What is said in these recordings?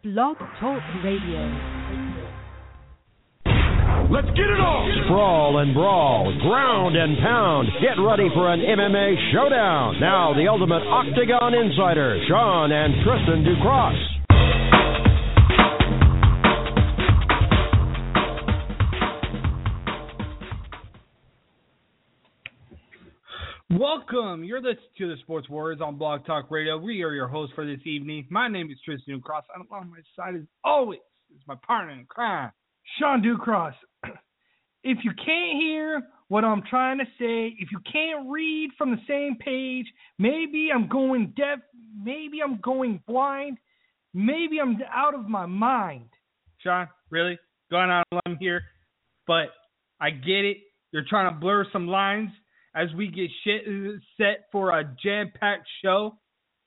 Blog Talk Radio. Let's get it on! Sprawl and brawl, ground and pound. Get ready for an MMA showdown. Now, the ultimate Octagon Insider, Sean and Tristan Ducross. Welcome. You're listening to the Sports Warriors on Blog Talk Radio. We are your hosts for this evening. My name is Tristan Ducross. And on my side, as always, is my partner in crime, Sean Ducross. If you can't hear what I'm trying to say, if you can't read from the same page, maybe I'm going deaf, maybe I'm going blind, maybe I'm out of my mind. Sean, really? Going on a limb here? But I get it. You're trying to blur some lines as we get shit set for a jam-packed show.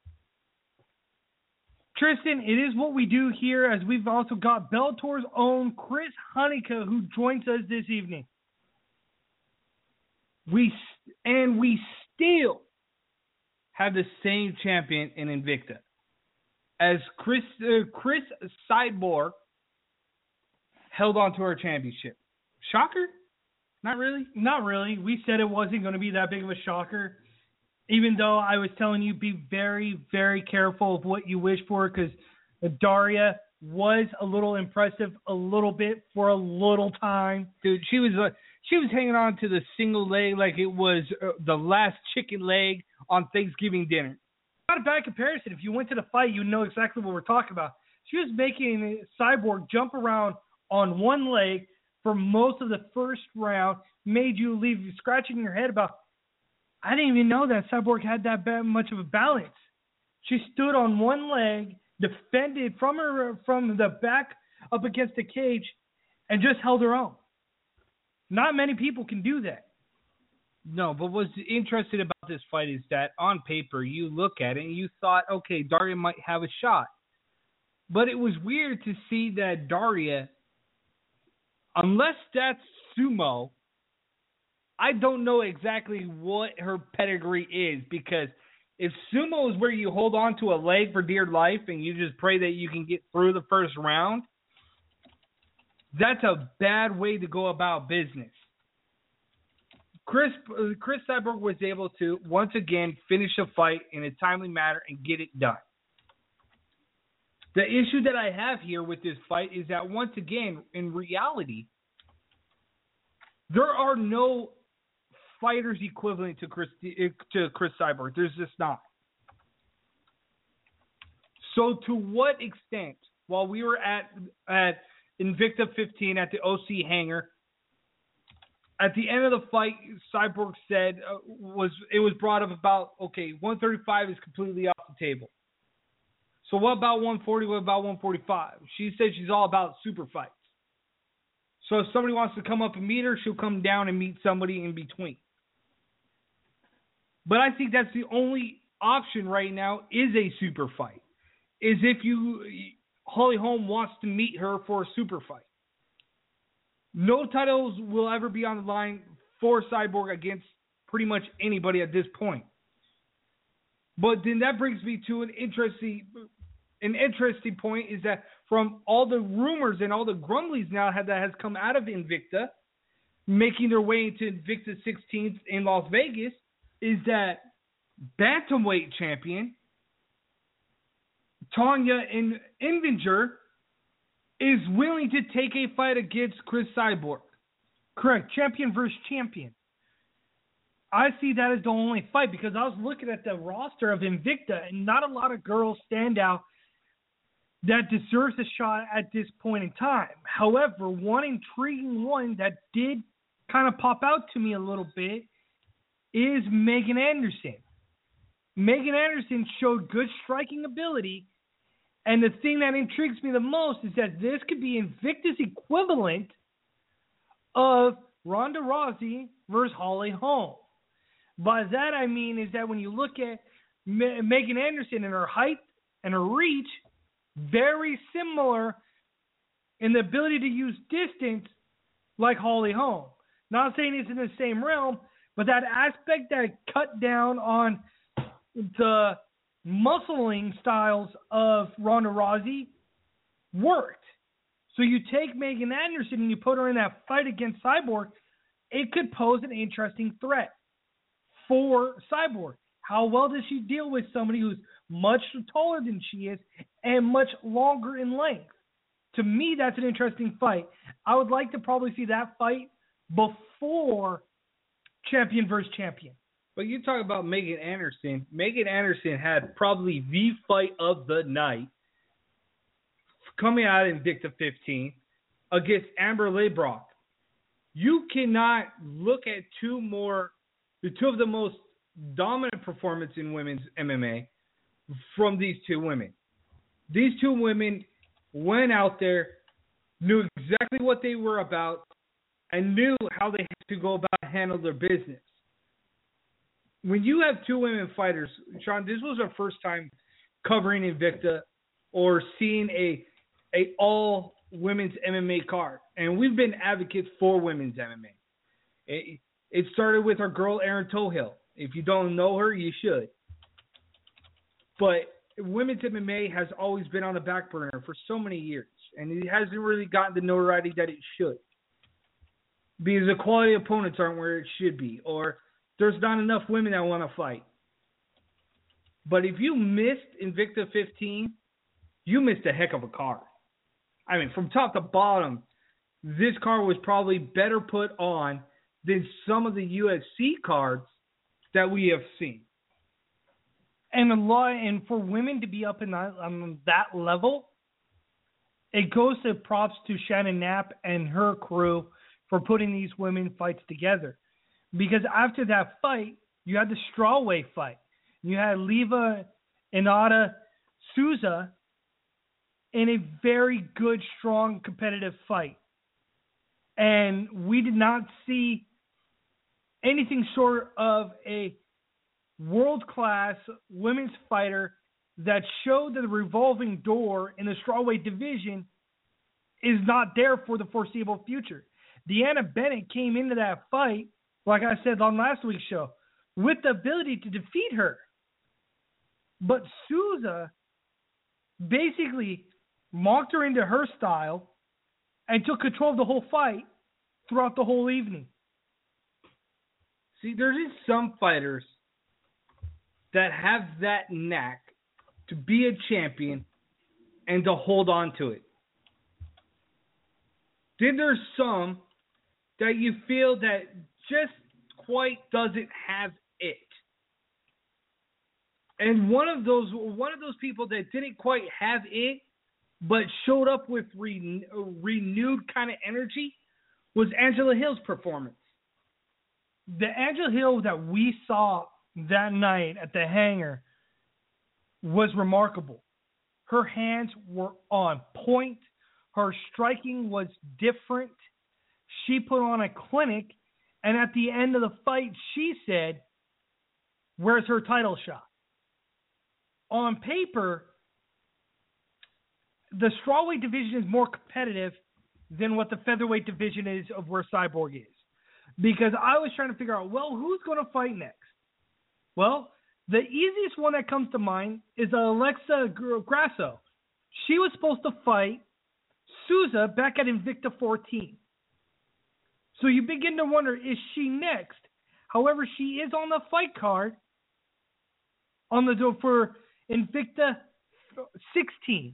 Tristan, it is what we do here, as we've also got Bellator's own Chris Honeycutt, who joins us this evening. We still have the same champion in Invicta, as Chris Cyborg held on to our championship. Shocker? Not really? Not really. We said it wasn't going to be that big of a shocker. Even though I was telling you, be very, very careful of what you wish for, because Daria was a little impressive a little bit for a little time. Dude, she was hanging on to the single leg like it was the last chicken leg on Thanksgiving dinner. Not a bad comparison. If you went to the fight, you know exactly what we're talking about. She was making Cyborg jump around on one leg for most of the first round, made you leave scratching your head about, I didn't even know that Cyborg had that much of a balance. She stood on one leg, defended from the back up against the cage, and just held her own. Not many people can do that. No, but what's interesting about this fight is that on paper, you look at it and you thought, okay, Daria might have a shot. But it was weird to see that Daria, unless that's sumo, I don't know exactly what her pedigree is, because if sumo is where you hold on to a leg for dear life and you just pray that you can get through the first round, that's a bad way to go about business. Chris Cyborg was able to, once again, finish a fight in a timely manner and get it done. The issue that I have here with this fight is that, once again, in reality, there are no fighters equivalent to Chris Cyborg. There's just not. So to what extent, while we were at Invicta 15 at the OC hangar, at the end of the fight, Cyborg said it was brought up about, okay, 135 is completely off the table. So what about 140? What about 145? She said she's all about super fights. So if somebody wants to come up and meet her, she'll come down and meet somebody in between. But I think that's the only option right now is a super fight. Is if Holly Holm wants to meet her for a super fight. No titles will ever be on the line for Cyborg against pretty much anybody at this point. But then that brings me to an interesting point, is that from all the rumors and all the grumblings now that has come out of Invicta, making their way into Invicta 16th in Las Vegas, is that bantamweight champion Tanya Invinger is willing to take a fight against Chris Cyborg. Correct. Champion versus champion. I see that as the only fight, because I was looking at the roster of Invicta, and not a lot of girls stand out that deserves a shot at this point in time. However, one intriguing one that did kind of pop out to me a little bit is Megan Anderson. Megan Anderson showed good striking ability, and the thing that intrigues me the most is that this could be Invicta's equivalent of Ronda Rousey versus Holly Holm. By that I mean is that when you look at Megan Anderson and her height and her reach, very similar in the ability to use distance like Holly Holm. Not saying it's in the same realm, but that aspect that cut down on the muscling styles of Ronda Rousey worked. So you take Megan Anderson and you put her in that fight against Cyborg, it could pose an interesting threat for Cyborg. How well does she deal with somebody who's much taller than she is and much longer in length? To me, that's an interesting fight. I would like to probably see that fight before champion versus champion. But you talk about Megan Anderson. Megan Anderson had probably the fight of the night coming out in Invicta 15 against Amber Leibrock. You cannot look at two of the most dominant performances in women's MMA from these two women. These two women went out there, knew exactly what they were about, and knew how they had to go about and handle their business. When you have two women fighters, Sean, this was our first time covering Invicta or seeing a all women's MMA card, and we've been advocates for women's MMA. It started with our girl Erin Tohill. If you don't know her, you should. But women's MMA has always been on the back burner for so many years, and it hasn't really gotten the notoriety that it should, because the quality opponents aren't where it should be, or there's not enough women that want to fight. But if you missed Invicta 15, you missed a heck of a card. I mean, from top to bottom, this card was probably better put on than some of the UFC cards that we have seen. And for women to be up in that level, it goes to props to Shannon Knapp and her crew for putting these women fights together. Because after that fight, you had the strawweight fight. You had Leva Inada Souza in a very good, strong, competitive fight. And we did not see anything short of a world-class women's fighter that showed that the revolving door in the strawweight division is not there for the foreseeable future. Deanna Bennett came into that fight, like I said on last week's show, with the ability to defeat her. But Souza basically mocked her into her style and took control of the whole fight throughout the whole evening. See, there's just some fighters that have that knack to be a champion and to hold on to it. Then there's some that you feel that just quite doesn't have it. And one of those people that didn't quite have it, but showed up with renewed kind of energy, was Angela Hill's performance. The Angela Hill that we saw that night at the hangar was remarkable. Her hands were on point. Her striking was different. She put on a clinic, and at the end of the fight, she said, "Where's her title shot?" On paper, the strawweight division is more competitive than what the featherweight division is of where Cyborg is. Because I was trying to figure out, well, who's going to fight next? Well, the easiest one that comes to mind is Alexa Grasso. She was supposed to fight Souza back at Invicta 14. So you begin to wonder, is she next? However, she is on the fight card for Invicta 16.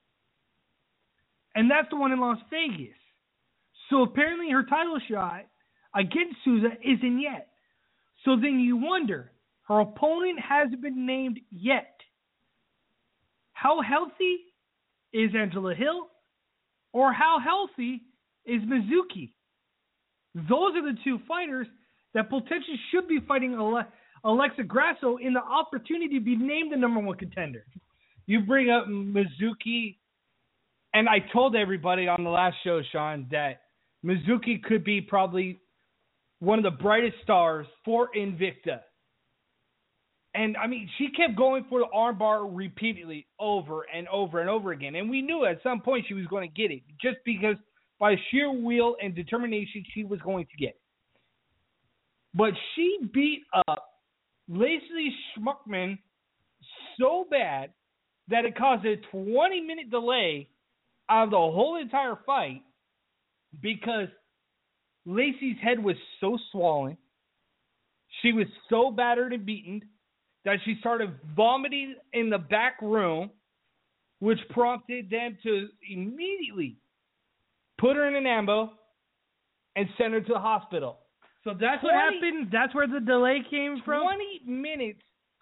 And that's the one in Las Vegas. So apparently her title shot against Souza isn't yet. So then you wonder, her opponent hasn't been named yet. How healthy is Angela Hill? Or how healthy is Mizuki? Those are the two fighters that potentially should be fighting Alexa Grasso in the opportunity to be named the number one contender. You bring up Mizuki, and I told everybody on the last show, Sean, that Mizuki could be probably one of the brightest stars for Invicta. And, I mean, she kept going for the armbar repeatedly over and over and over again. And we knew at some point she was going to get it, just because by sheer will and determination she was going to get it. But she beat up Leslie Schmuckman so bad that it caused a 20-minute delay out of the whole entire fight because Lacey's head was so swollen. She was so battered and beaten that she started vomiting in the back room, which prompted them to immediately put her in an ambo and send her to the hospital. So that's what happened? That's where the delay came from? 20 minutes,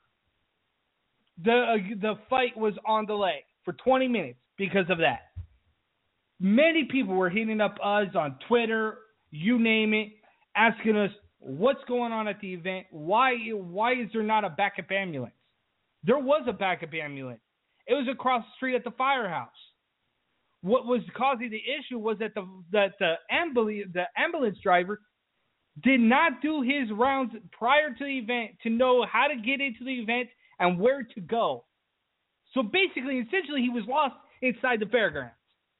the fight was on delay for 20 minutes because of that. Many people were hitting up us on Twitter, you name it, asking us what's going on at the event. Why is there not a backup ambulance? There was a backup ambulance. It was across the street at the firehouse. What was causing the issue was that the ambulance driver did not do his rounds prior to the event to know how to get into the event and where to go. So essentially, he was lost inside the fairgrounds.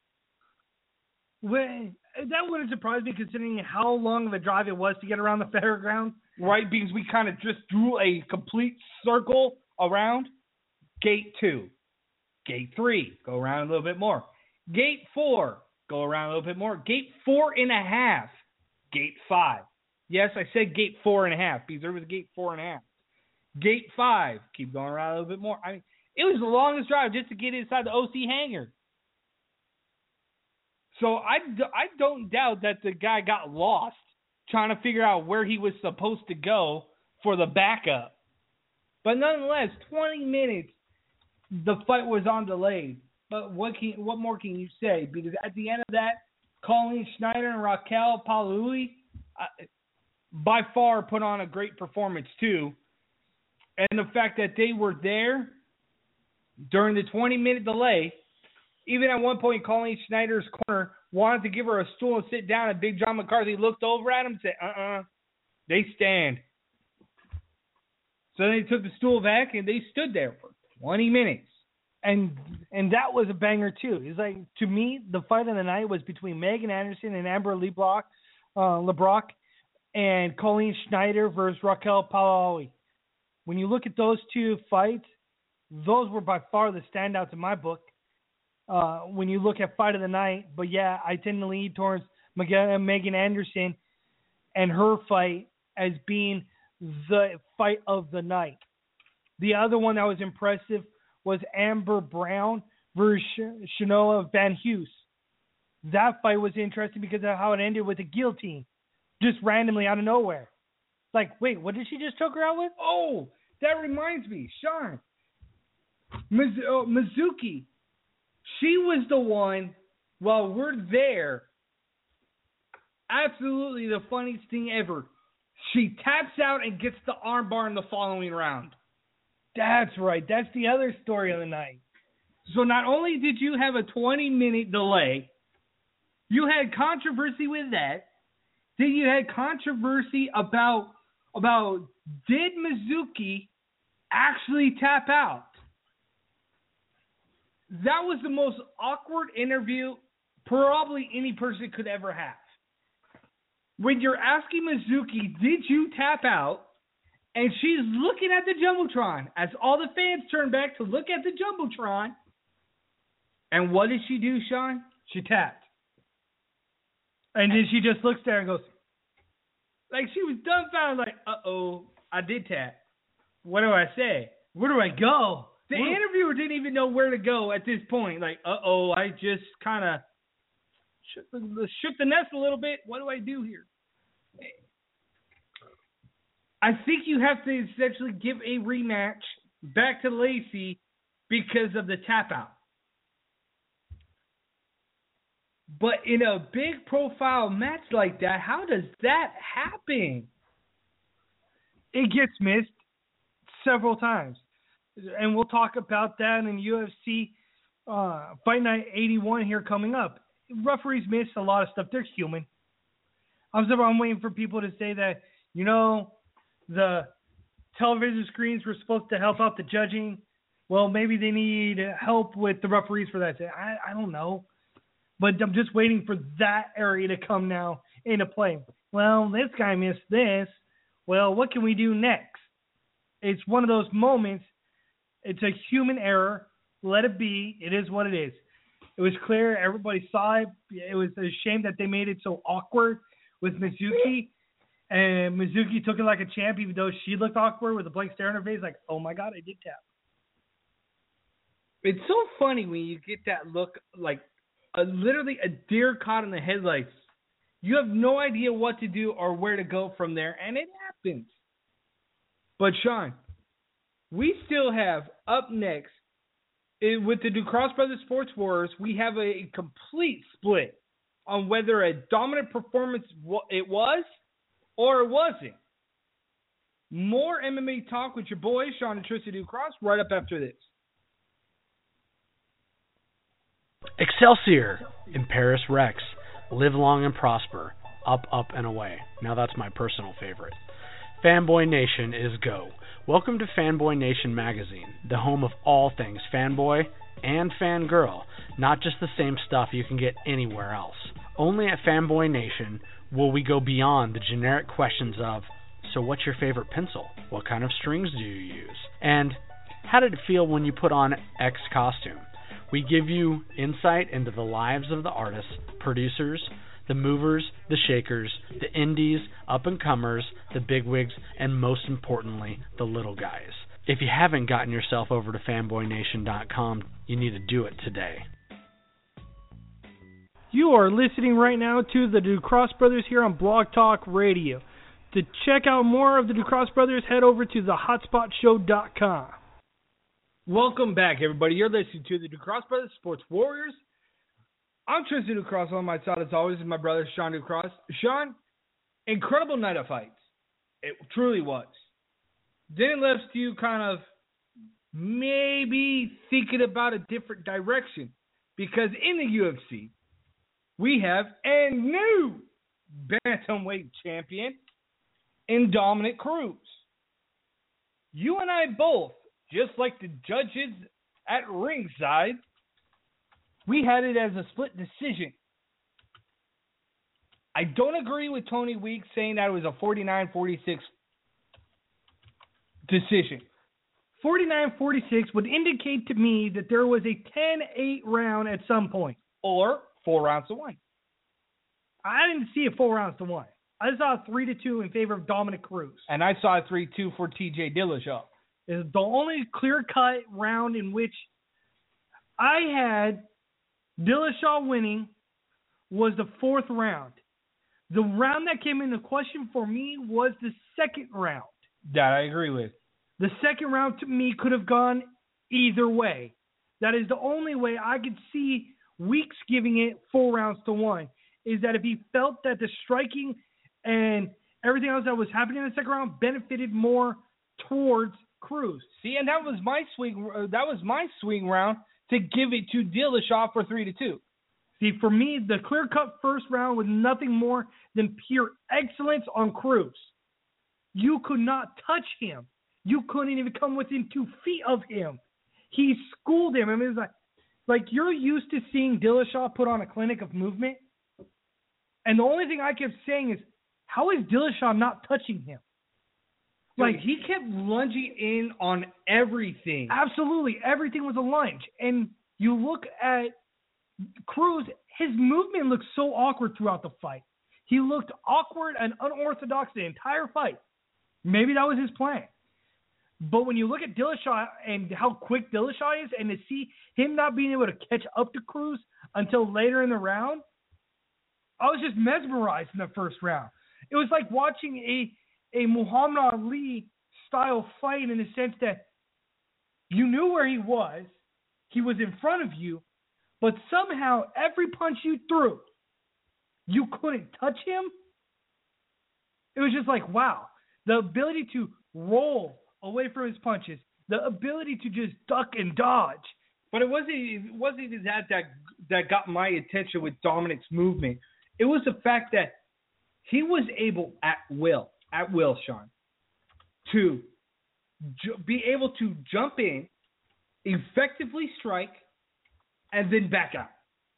Well, that wouldn't surprise me considering how long of a drive it was to get around the fairgrounds. Right, because we kind of just drew a complete circle around Gate 2. Gate 3, go around a little bit more. Gate 4, go around a little bit more. Gate 4.5. Gate 5. Yes, I said Gate 4.5 because there was Gate 4.5. Gate 5, keep going around a little bit more. I mean, it was the longest drive just to get inside the OC hangar. So I don't doubt that the guy got lost trying to figure out where he was supposed to go for the backup. But nonetheless, 20 minutes, the fight was on delay. But what more can you say? Because at the end of that, Colleen Schneider and Raquel Palaui by far put on a great performance too. And the fact that they were there during the 20-minute delay, even at one point, Colleen Schneider's corner wanted to give her a stool and sit down, and Big John McCarthy looked over at him and said, they stand. So they took the stool back, and they stood there for 20 minutes. And that was a banger, too. It's like, to me, the fight of the night was between Megan Anderson and Amber LeBrock and Colleen Schneider versus Raquel Palaui. When you look at those two fights, those were by far the standouts in my book. When you look at fight of the night, but yeah, I tend to lean towards Megan Anderson and her fight as being the fight of the night. The other one that was impressive was Amber Brown versus Shanoa Van Hughes. That fight was interesting because of how it ended with a guillotine, just randomly out of nowhere. Like, wait, what did she just choke her out with? Oh, that reminds me, Sean. Mizuki. She was the one, while we're there, absolutely the funniest thing ever. She taps out and gets the armbar in the following round. That's right. That's the other story of the night. So not only did you have a 20-minute delay, you had controversy with that. Then you had controversy about did Mizuki actually tap out? That was the most awkward interview probably any person could ever have. When you're asking Mizuki, did you tap out? And she's looking at the Jumbotron as all the fans turn back to look at the Jumbotron. And what did she do, Sean? She tapped. And then she just looks there and goes, like she was dumbfounded, like, uh-oh, I did tap. What do I say? Where do I go? The interviewer didn't even know where to go at this point. Like, uh-oh, I just kind of shook the nest a little bit. What do I do here? I think you have to essentially give a rematch back to Lacey because of the tap out. But in a big profile match like that, how does that happen? It gets missed several times. And we'll talk about that in UFC Fight Night 81 here coming up. Referees miss a lot of stuff. They're human. I'm waiting for people to say that, the television screens were supposed to help out the judging. Well, maybe they need help with the referees for that. I don't know. But I'm just waiting for that area to come now into play. Well, this guy missed this. Well, what can we do next? It's one of those moments. It's a human error. Let it be. It is what it is. It was clear. Everybody saw it. It was a shame that they made it so awkward with Mizuki. And Mizuki took it like a champ, even though she looked awkward with a blank stare on her face, like, oh my God, I did tap. It's so funny when you get that look, like literally a deer caught in the headlights. You have no idea what to do or where to go from there, and it happens. But Sean, we still have up next, with the Ducross Brothers Sports Wars, we have a complete split on whether a dominant performance it was or it wasn't. More MMA talk with your boys, Sean and Tristan Ducross, right up after this. Excelsior in Paris Rex. Live long and prosper. Up, up, and away. Now that's my personal favorite. Fanboy Nation is go. Welcome to Fanboy Nation Magazine, the home of all things fanboy and fangirl, not just the same stuff you can get anywhere else. Only at Fanboy Nation will we go beyond the generic questions of, so what's your favorite pencil? What kind of strings do you use? And how did it feel when you put on X costume? We give you insight into the lives of the artists, producers, the movers, the shakers, the indies, up-and-comers, the bigwigs, and most importantly, the little guys. If you haven't gotten yourself over to fanboynation.com, you need to do it today. You are listening right now to the Ducross Brothers here on Blog Talk Radio. To check out more of the Ducross Brothers, head over to thehotspotshow.com. Welcome back, everybody. You're listening to the Ducross Brothers Sports Warriors. I'm Tristan Ducross. On my side, as always, is my brother, Sean Ducross. Sean, incredible night of fights. It truly was. Then it left you kind of maybe thinking about a different direction. Because in the UFC, we have a new bantamweight champion in Dominick Cruz. You and I both, just like the judges at ringside, we had it as a split decision. I don't agree with Tony Weeks saying that it was a 49-46 decision. 49-46 would indicate to me that there was a 10-8 round at some point. Or 4 rounds to 1. I didn't see it 4 rounds to 1. I saw a 3-2 in favor of Dominick Cruz. And I saw a 3-2 for TJ Dillashaw. It's the only clear-cut round in which I had Dillashaw winning was the 4th round. The round that came into question for me was the 2nd round. That I agree with. The 2nd round to me could have gone either way. That is the only way I could see Weeks giving it 4 rounds to 1, is that if he felt that the striking and everything else that was happening in the 2nd round benefited more towards Cruz. See, and that was my swing round to give it to Dillashaw for 3-2. See, for me, the clear-cut first round was nothing more than pure excellence on Cruz. You could not touch him. You couldn't even come within 2 feet of him. He schooled him. I mean, it was like you're used to seeing Dillashaw put on a clinic of movement, and the only thing I kept saying is, how is Dillashaw not touching him? Like, he kept lunging in on everything. Absolutely. Everything was a lunge. And you look at Cruz, his movement looked so awkward throughout the fight. He looked awkward and unorthodox the entire fight. Maybe that was his plan. But when you look at Dillashaw and how quick Dillashaw is, and to see him not being able to catch up to Cruz until later in the round, I was just mesmerized in the first round. It was like watching a Muhammad Ali style fight in the sense that you knew where he was in front of you, but somehow every punch you threw, you couldn't touch him. It was just like, wow. The ability to roll away from his punches, the ability to just duck and dodge. But it wasn't even that got my attention with Dominick's movement. It was the fact that he was able at will, Sean, to be able to jump in, effectively strike, and then back out.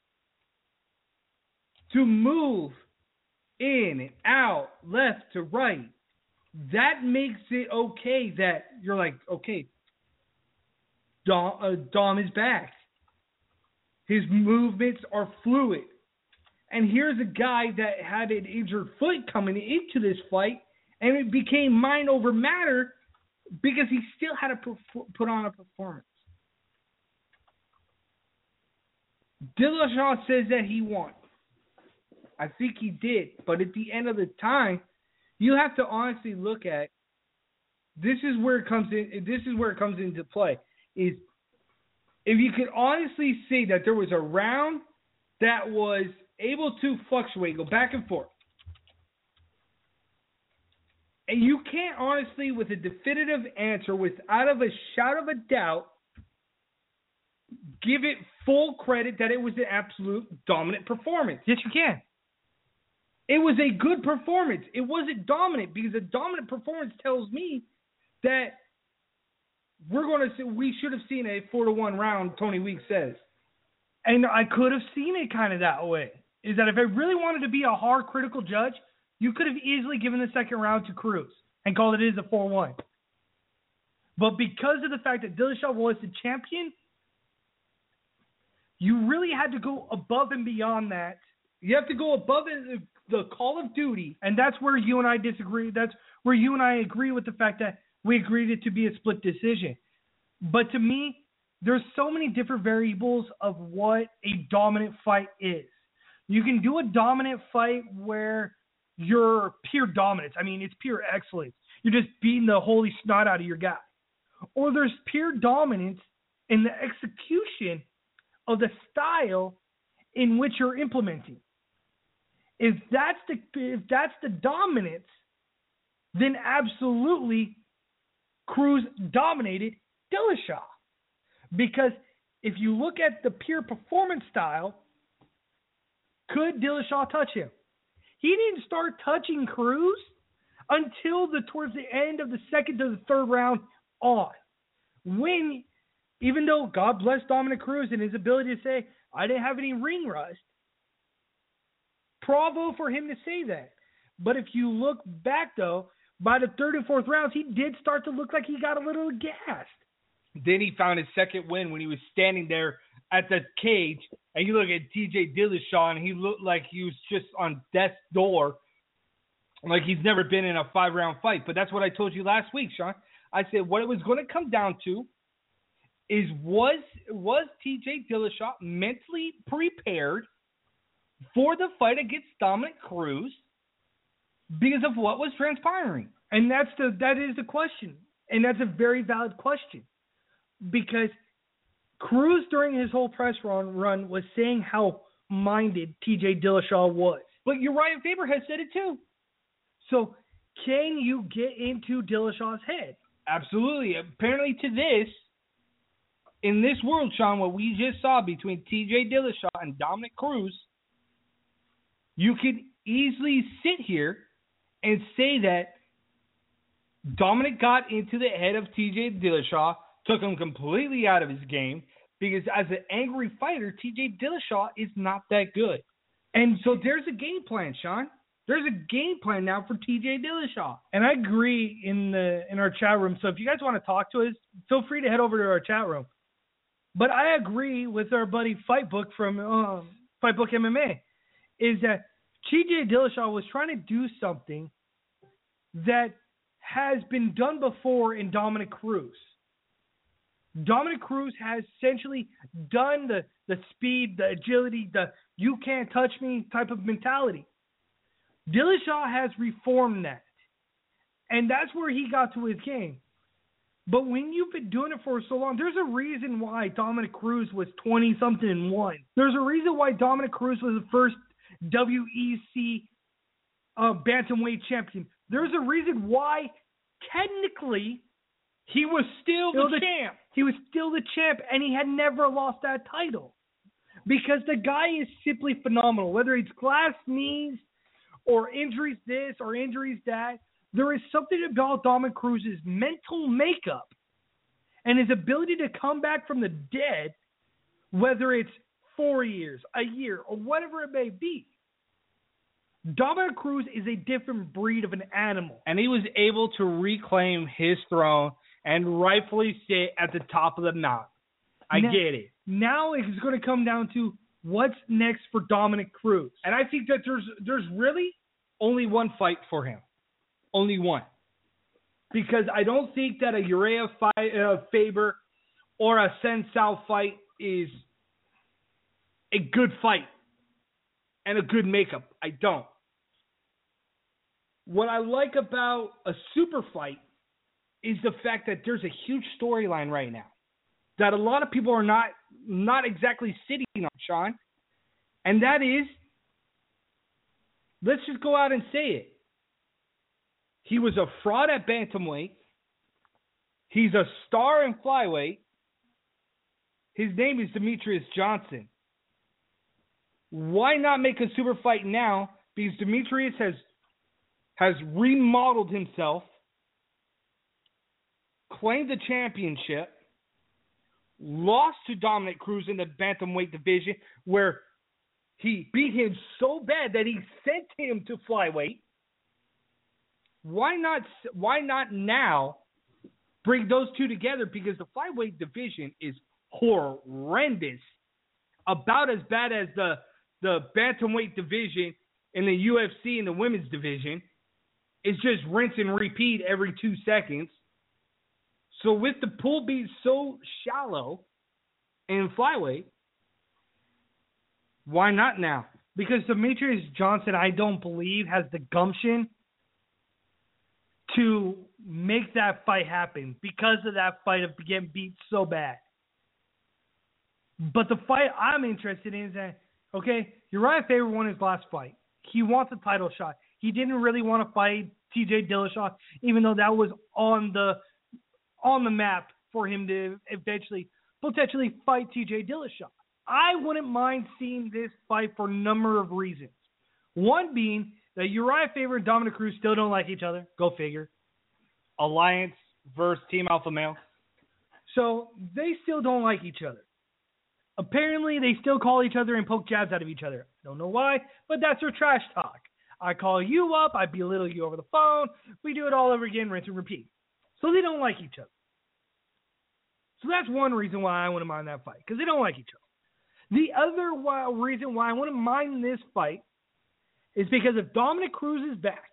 To move in and out, left to right, that makes it okay that you're like, okay, Dom is back. His movements are fluid. And here's a guy that had an injured foot coming into this fight, and it became mind over matter because he still had to put on a performance. Dillashaw says that he won. I think he did, but at the end of the time, you have to honestly look at this is where it comes in. This is where it comes into play. Is if you could honestly say that there was a round that was able to fluctuate, go back and forth, and you can't honestly, with a definitive answer, without a shadow of a doubt, give it full credit that it was an absolute dominant performance. Yes, you can. It was a good performance. It wasn't dominant because a dominant performance tells me that we should have seen a 4-1 round, Tony Weeks says. And I could have seen it kind of that way. Is that if I really wanted to be a hard critical judge, you could have easily given the second round to Cruz and called it a 4-1. But because of the fact that Dillashaw was the champion, you really had to go above and beyond that. You have to go above the call of duty. And that's where you and I disagree. That's where you and I agree with the fact that we agreed it to be a split decision. But to me, there's so many different variables of what a dominant fight is. You can do a dominant fight where you're pure dominance. I mean, it's pure excellence. You're just beating the holy snot out of your guy. Or there's pure dominance in the execution of the style in which you're implementing. If that's the dominance, then absolutely Cruz dominated Dillashaw. Because if you look at the pure performance style, could Dillashaw touch him? He didn't start touching Cruz until towards the end of the second to the third round on. When, even though God bless Dominic Cruz and his ability to say, I didn't have any ring rust, bravo for him to say that. But if you look back, though, by the third and fourth rounds, he did start to look like he got a little gassed. Then he found his second win when he was standing there at the cage, and you look at TJ Dillashaw, and he looked like he was just on death's door, like he's never been in a 5-round fight. But that's what I told you last week, Sean. I said what it was going to come down to is was TJ Dillashaw mentally prepared for the fight against Dominic Cruz because of what was transpiring? And that is the question. And that's a very valid question. Because Cruz, during his whole press run, was saying how minded TJ Dillashaw was. But Uriah Faber has said it too. So can you get into Dillashaw's head? Absolutely. Apparently in this world, Sean, what we just saw between TJ Dillashaw and Dominic Cruz, you could easily sit here and say that Dominic got into the head of TJ Dillashaw, took him completely out of his game, because as an angry fighter, TJ Dillashaw is not that good. And so there's a game plan, Sean. There's a game plan now for TJ Dillashaw. And I agree in our chat room. So if you guys want to talk to us, feel free to head over to our chat room. But I agree with our buddy Fightbook from Fightbook MMA, is that TJ Dillashaw was trying to do something that has been done before in Dominic Cruz. Dominic Cruz has essentially done the speed, the agility, the you can't touch me type of mentality. Dillashaw has reformed that. And that's where he got to his game. But when you've been doing it for so long, there's a reason why Dominic Cruz was 20-something and 1. There's a reason why Dominic Cruz was the first WEC bantamweight champion. There's a reason why, technically, he was still the champ. He was still the champ, and he had never lost that title. Because the guy is simply phenomenal. Whether it's glass knees or injuries this or injuries that, there is something about Dominic Cruz's mental makeup and his ability to come back from the dead, whether it's 4 years, a year, or whatever it may be. Dominic Cruz is a different breed of an animal. And he was able to reclaim his throne and rightfully sit at the top of the mountain. I get it. Now it's going to come down to what's next for Dominic Cruz. And I think that there's really only one fight for him. Only one. Because I don't think that a Uriah Faber or a Sensao fight is a good fight and a good makeup. I don't. What I like about a super fight is the fact that there's a huge storyline right now that a lot of people are not exactly sitting on, Sean. And that is, let's just go out and say it. He was a fraud at bantamweight. He's a star in flyweight. His name is Demetrius Johnson. Why not make a super fight now? Because Demetrius has remodeled himself, claimed the championship, lost to Dominic Cruz in the bantamweight division, where he beat him so bad that he sent him to flyweight. Why not now bring those two together? Because the flyweight division is horrendous, about as bad as the bantamweight division in the UFC and the women's division. It's just rinse and repeat every 2 seconds. So with the pool being so shallow in flyweight, why not now? Because Demetrius Johnson, I don't believe, has the gumption to make that fight happen because of that fight of getting beat so bad. But the fight I'm interested in is that, okay, Uriah Faber won his last fight. He wants a title shot. He didn't really want to fight TJ Dillashaw, even though that was on the map for him to eventually potentially fight TJ Dillashaw. I wouldn't mind seeing this fight for a number of reasons. One being that Uriah Faber and Dominic Cruz still don't like each other. Go figure. Alliance versus Team Alpha Male. So they still don't like each other. Apparently, they still call each other and poke jabs out of each other. I don't know why, but that's their trash talk. I call you up, I belittle you over the phone, we do it all over again, rinse and repeat. So they don't like each other. So that's one reason why I wouldn't mind that fight, because they don't like each other. The other reason why I wouldn't mind this fight is because if Dominic Cruz is back,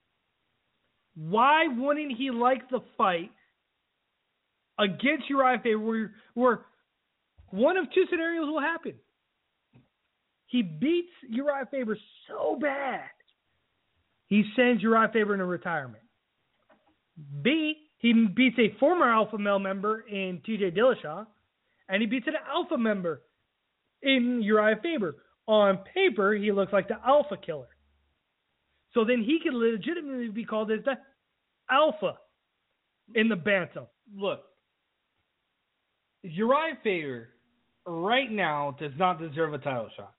why wouldn't he like the fight against Uriah Faber where one of two scenarios will happen? He beats Uriah Faber so bad, he sends Uriah Faber into retirement. B, he beats a former Alpha Male member in TJ Dillashaw, and he beats an Alpha member in Uriah Faber. On paper, he looks like the Alpha killer. So then he could legitimately be called as the Alpha in the bantam. Look, Uriah Faber right now does not deserve a title shot.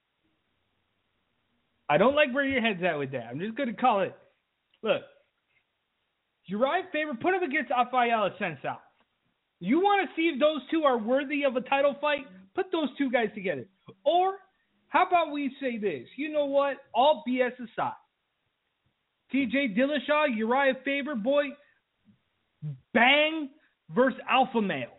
I don't like where your head's at with that. I'm just going to call it. Look, Uriah Faber, put him against Rafael Assunção. You want to see if those two are worthy of a title fight? Put those two guys together. Or how about we say this? You know what? All BS aside. TJ Dillashaw, Uriah Faber, boy, bang versus Alpha Male.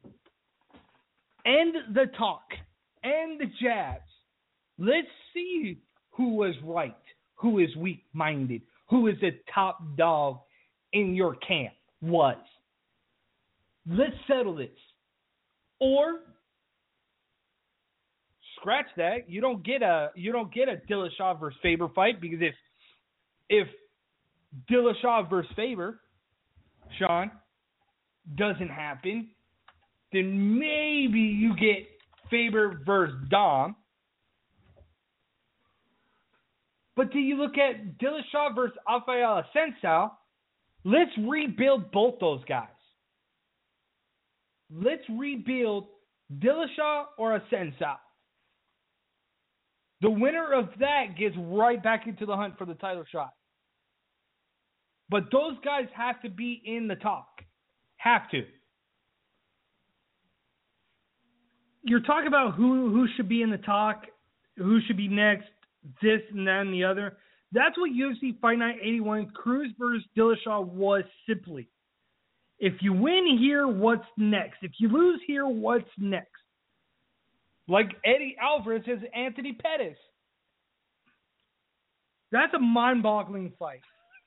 End the talk. End the jabs. Let's see who was right, who is weak-minded, who is the top dog in your camp was. Let's settle this. Or scratch that. You don't get a Dillashaw versus Faber fight, because if Dillashaw versus Faber, Sean, doesn't happen, then maybe you get Faber versus Dom. But do you look at Dillashaw versus Rafael Assunção? Let's rebuild both those guys. Let's rebuild Dillashaw or Assunção. The winner of that gets right back into the hunt for the title shot. But those guys have to be in the talk. Have to. You're talking about who should be in the talk, who should be next, this and that and the other. That's what UFC Fight Night 81 Cruz versus Dillashaw was simply. If you win here, what's next? If you lose here, what's next? Like Eddie Alvarez has Anthony Pettis. That's a mind-boggling fight.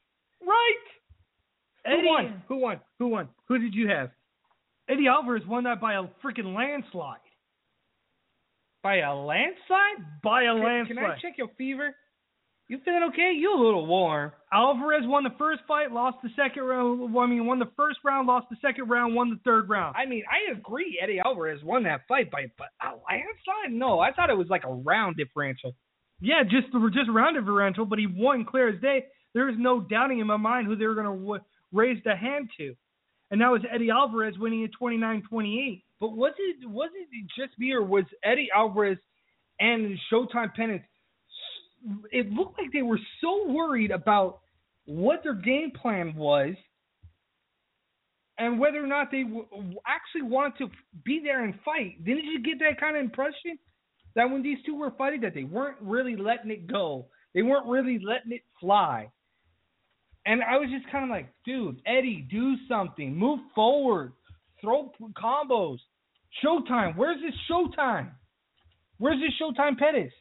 Right. Eddie, Who won? Who did you have? Eddie Alvarez won that by a freaking landslide. By a landslide? By a Can landslide. I check your fever? You feeling okay? You a little warm. Alvarez won the first fight, lost the second round. Won the first round, lost the second round, won the third round. I mean, I agree. Eddie Alvarez won that fight by a landslide. No, I thought it was like a round differential. Yeah, just round differential, but he won clear as day. There is no doubting in my mind who they were going to raise the hand to, and that was Eddie Alvarez winning at 29-28. But was it just me, or was Eddie Alvarez and Showtime Pennant? It looked like they were so worried about what their game plan was and whether or not they actually wanted to be there and fight. Didn't you get that kind of impression that when these two were fighting that they weren't really letting it go? They weren't really letting it fly. And I was just kind of like, dude, Eddie, do something. Move forward. Throw combos. Showtime. Where's this Showtime? Where's this Showtime Pettis?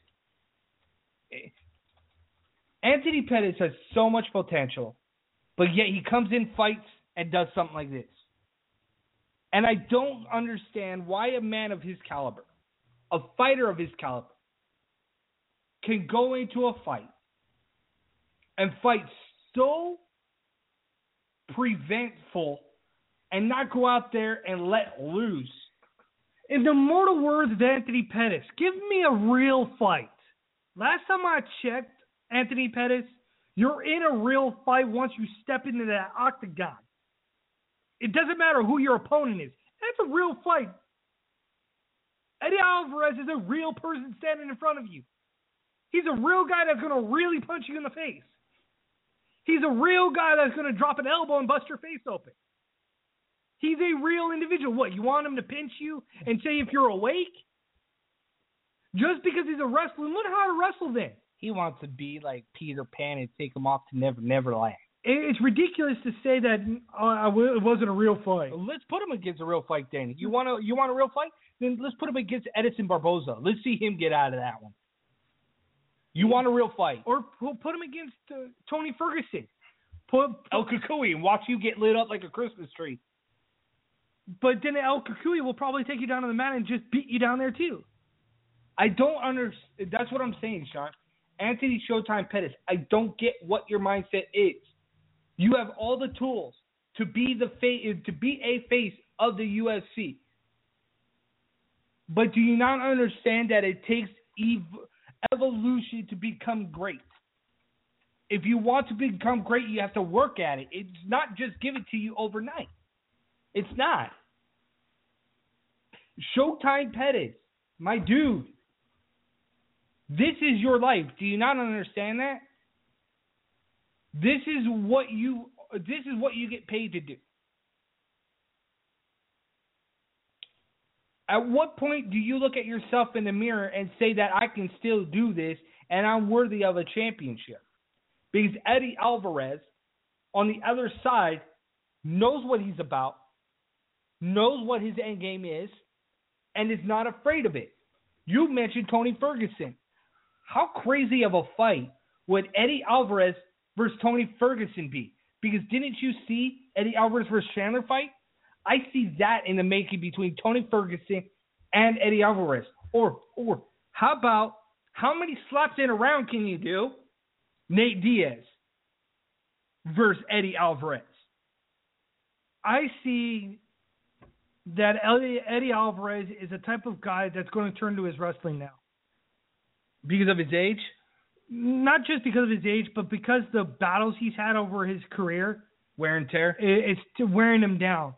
Anthony Pettis has so much potential, but yet he comes in, fights, and does something like this. And I don't understand why a man of his caliber, a fighter of his caliber, can go into a fight and fight so preventful and not go out there and let loose. In the mortal words of Anthony Pettis, give me a real fight. Last time I checked, Anthony Pettis, you're in a real fight once you step into that octagon. It doesn't matter who your opponent is. That's a real fight. Eddie Alvarez is a real person standing in front of you. He's a real guy that's going to really punch you in the face. He's a real guy that's going to drop an elbow and bust your face open. He's a real individual. What, you want him to pinch you and say if you're awake? Just because he's a wrestler, learn how to wrestle then. He wants to be like Peter Pan and take him off to Neverland. It's ridiculous to say that it wasn't a real fight. Let's put him against a real fight then. You want a real fight? Then let's put him against Edson Barboza. Let's see him get out of that one. You want a real fight? Or put him against Tony Ferguson. El Cucuy and watch you get lit up like a Christmas tree. But then El Cucuy will probably take you down to the mat and just beat you down there too. I don't understand. That's what I'm saying, Sean. Anthony Showtime Pettis, I don't get what your mindset is. You have all the tools to be a face of the UFC. But do you not understand that it takes evolution to become great? If you want to become great, you have to work at it. It's not just given to you overnight. It's not. Showtime Pettis, my dude. This is your life. Do you not understand that? This is what you get paid to do. At what point do you look at yourself in the mirror and say that I can still do this and I'm worthy of a championship? Because Eddie Alvarez, on the other side, knows what he's about, knows what his end game is, and is not afraid of it. You mentioned Tony Ferguson. How crazy of a fight would Eddie Alvarez versus Tony Ferguson be? Because didn't you see Eddie Alvarez versus Chandler fight? I see that in the making between Tony Ferguson and Eddie Alvarez. Or how about how many slaps in a round can you do? Nate Diaz versus Eddie Alvarez. I see that Eddie Alvarez is a type of guy that's going to turn to his wrestling now. Because of his age? Not just because of his age, but because the battles he's had over his career. Wear and tear? It's wearing him down.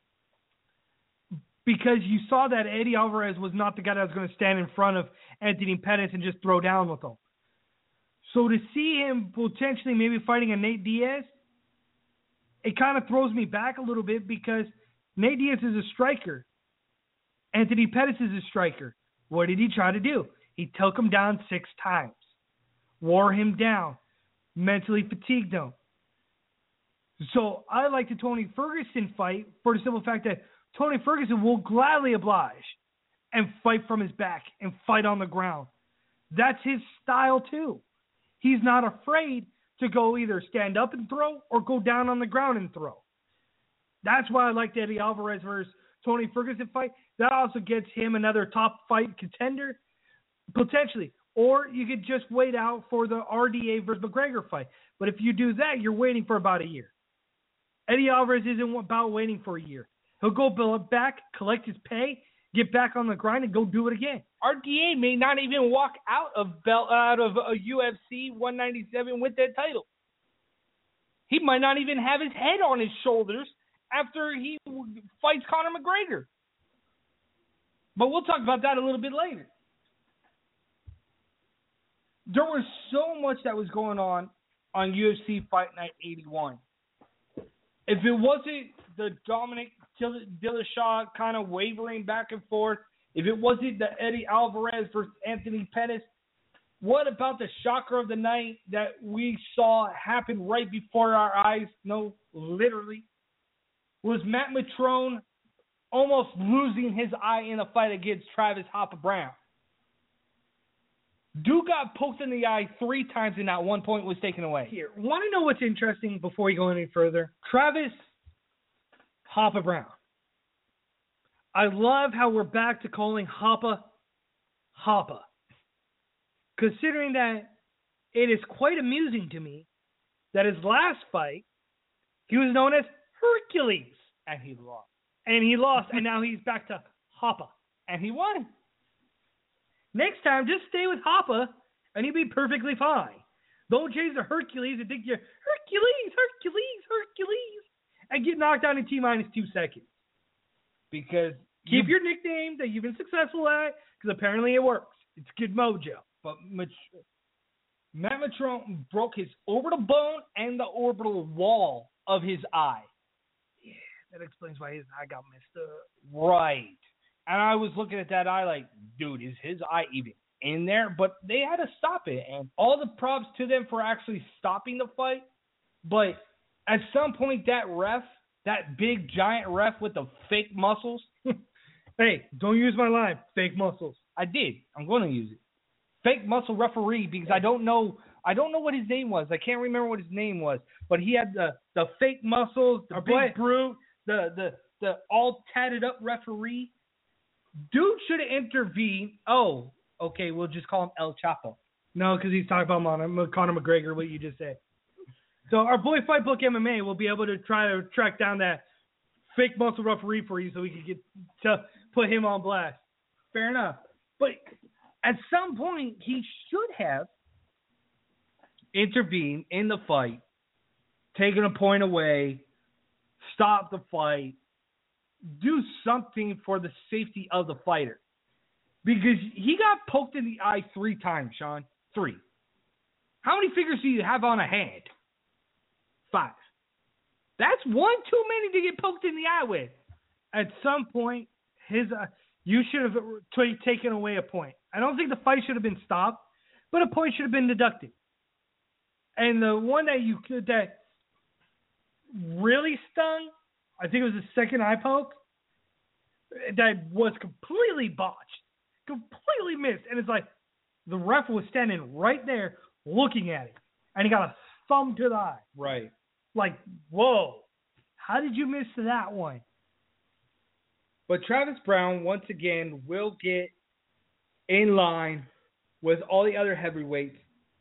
Because you saw that Eddie Alvarez was not the guy that was going to stand in front of Anthony Pettis and just throw down with him. So to see him potentially maybe fighting a Nate Diaz, it kind of throws me back a little bit because Nate Diaz is a striker. Anthony Pettis is a striker. What did he try to do? He took him down 6 times. Wore him down. Mentally fatigued him. So I like the Tony Ferguson fight for the simple fact that Tony Ferguson will gladly oblige and fight from his back and fight on the ground. That's his style too. He's not afraid to go either stand up and throw or go down on the ground and throw. That's why I like the Eddie Alvarez versus Tony Ferguson fight. That also gets him another top fight contender, potentially. Or you could just wait out for the RDA versus McGregor fight. But if you do that, you're waiting for about a year. Eddie Alvarez isn't about waiting for a year. He'll go back, collect his pay, get back on the grind, and go do it again. RDA may not even walk out of a UFC 197 with that title. He might not even have his head on his shoulders after he fights Conor McGregor. But we'll talk about that a little bit later. There was so much that was going on UFC Fight Night 81. If it wasn't the Dominic Dillashaw kind of wavering back and forth, if it wasn't the Eddie Alvarez versus Anthony Pettis, what about the shocker of the night that we saw happen right before our eyes? No, literally. Was Matt Mitrione almost losing his eye in a fight against Travis Hopper Brown. Dude got poked in the eye 3 times and at one point was taken away. Here, want to know what's interesting before we go any further? Travis Hopper Brown. I love how we're back to calling Hoppa, considering that it is quite amusing to me that his last fight, he was known as Hercules. And he lost. And now he's back to Hoppa. And he won. Next time, just stay with Hoppa, and you'll be perfectly fine. Don't change to Hercules and think you're Hercules, and get knocked out in T-minus 2 seconds. Because keep your nickname that you've been successful at, because apparently it works. It's good mojo. But Matt Mitrione broke his orbital bone and the orbital wall of his eye. Yeah, that explains why his eye got messed up. Right. And I was looking at that eye like, dude, is his eye even in there? But they had to stop it. And all the props to them for actually stopping the fight. But at some point, that ref, that big giant ref with the fake muscles. Hey, don't use my line, fake muscles. I did. I'm going to use it. Fake muscle referee, because I don't know what his name was. I can't remember what his name was. But he had the fake muscles, the big brute, the all tatted up referee. Dude should have intervened. Oh, okay, we'll just call him El Chapo. No, because he's talking about Conor McGregor, what you just said. So our boy Fight Book MMA will be able to try to track down that fake muscle referee for you so we can get to put him on blast. Fair enough. But at some point, he should have intervened in the fight, taken a point away, stopped the fight, do something for the safety of the fighter. Because he got poked in the eye 3 times, Sean. 3. How many fingers do you have on a hand? 5. That's 1 too many to get poked in the eye with. At some point, you should have taken away a point. I don't think the fight should have been stopped, but a point should have been deducted. And the one that really stung, I think it was the second eye poke, that was completely botched, completely missed. And it's like the ref was standing right there looking at it, and he got a thumb to the eye. Right. Like, whoa, how did you miss that one? But Travis Brown, once again, will get in line with all the other heavyweights.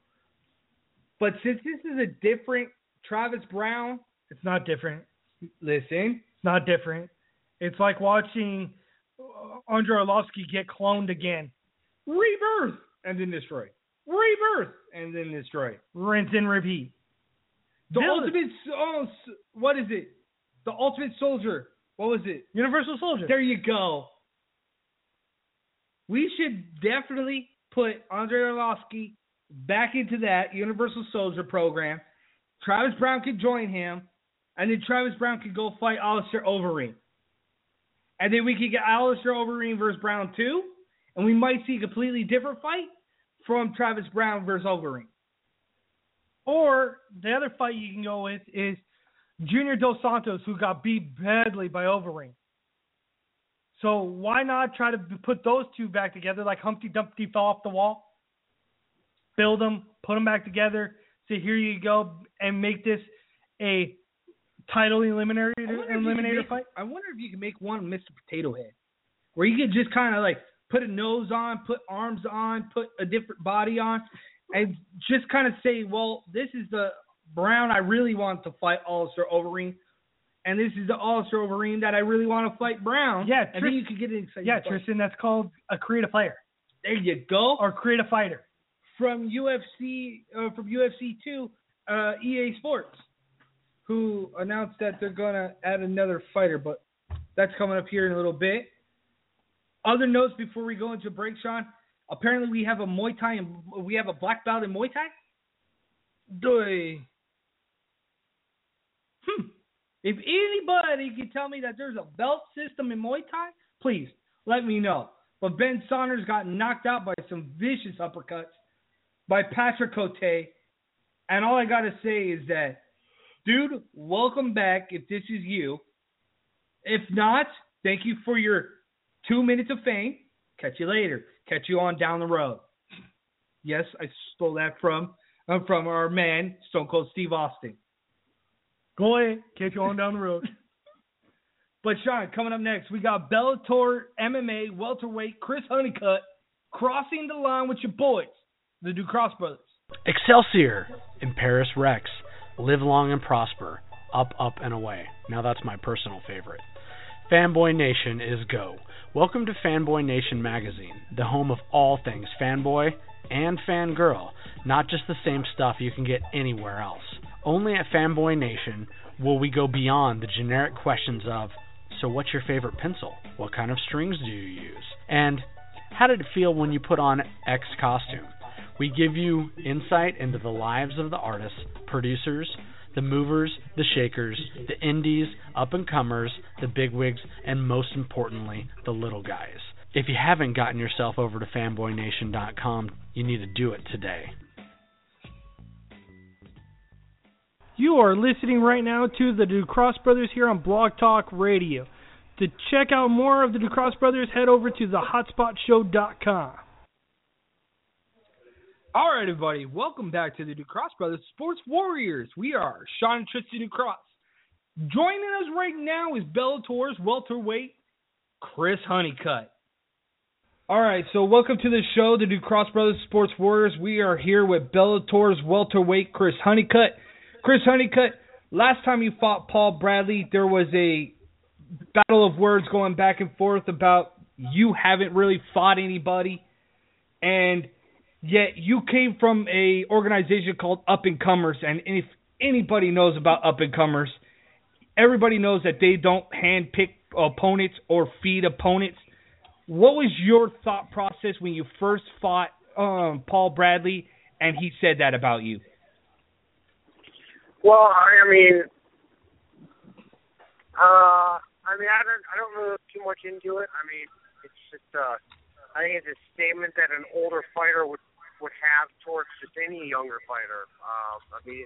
But since this is a different Travis Brown, it's not different. Listen. It's not different. It's like watching Andrei Arlovski get cloned again. Rebirth! And then destroyed. Rebirth! And then destroyed. Rinse and repeat. The Ultimate... what is it? The Ultimate Soldier. What was it? Universal Soldier. There you go. We should definitely put Andrei Arlovski back into that Universal Soldier program. Travis Brown could join him. And then Travis Brown could go fight Alistair Overeem. And then we could get Alistair Overeem versus Brown 2. And we might see a completely different fight from Travis Brown versus Overeem. Or the other fight you can go with is Junior Dos Santos, who got beat badly by Overeem. So why not try to put those two back together like Humpty Dumpty fell off the wall? Build them, put them back together, say, here you go, and make this a title eliminator fight? I wonder if you can make one Mr. Potato Head, where you could just kind of like put a nose on, put arms on, put a different body on, and just kind of say, well, this is the Brown I really want to fight Alistair Overeem, and this is the Alistair Overeem that I really want to fight Brown. Yeah, and then you could get it excited. Yeah, Tristan, that's called a creative player. There you go. Or creative fighter. From UFC 2, EA Sports, who announced that they're gonna add another fighter, but that's coming up here in a little bit. Other notes before we go into break, Sean. Apparently, we have a Muay Thai and we have a black belt in Muay Thai. If anybody can tell me that there's a belt system in Muay Thai, please let me know. But Ben Saunders got knocked out by some vicious uppercuts by Patrick Cote. And all I got to say is that, dude, welcome back if this is you. If not, thank you for your 2 minutes of fame. Catch you later. Catch you on down the road. Yes, I stole that from our man, Stone Cold Steve Austin. Go ahead. Catch you on down the road. But, Sean, coming up next, we got Bellator MMA welterweight Chris Honeycutt crossing the line with your boys, the Ducross brothers. Excelsior, Imperius Rex, live long and prosper, up, up, and away. Now that's my personal favorite. Fanboy Nation is go. Welcome to Fanboy Nation Magazine, the home of all things fanboy and fangirl, not just the same stuff you can get anywhere else. Only at Fanboy Nation will we go beyond the generic questions of, so what's your favorite pencil? What kind of strings do you use? And how did it feel when you put on X costume? We give you insight into the lives of the artists, producers, the movers, the shakers, the indies, up-and-comers, the bigwigs, and most importantly, the little guys. If you haven't gotten yourself over to fanboynation.com, you need to do it today. You are listening right now to the Ducross Brothers here on Blog Talk Radio. To check out more of the Ducross Brothers, head over to thehotspotshow.com. All right, everybody, welcome back to the Ducross Brothers Sports Warriors. We are Sean and Tristan Ducross. Joining us right now is Bellator's welterweight Chris Honeycutt. All right, so welcome to the show, the Ducross Brothers Sports Warriors. We are here with Bellator's welterweight Chris Honeycutt. Chris Honeycutt, last time you fought Paul Bradley, there was a battle of words going back and forth about you haven't really fought anybody, and yet you came from a organization called Up and Comers, and if anybody knows about Up and Comers, everybody knows that they don't handpick opponents or feed opponents. What was your thought process when you first fought Paul Bradley and he said that about you? Well, I don't really look too much into it. I mean, it's just, I think it's a statement that an older fighter would have towards just any younger fighter. I mean,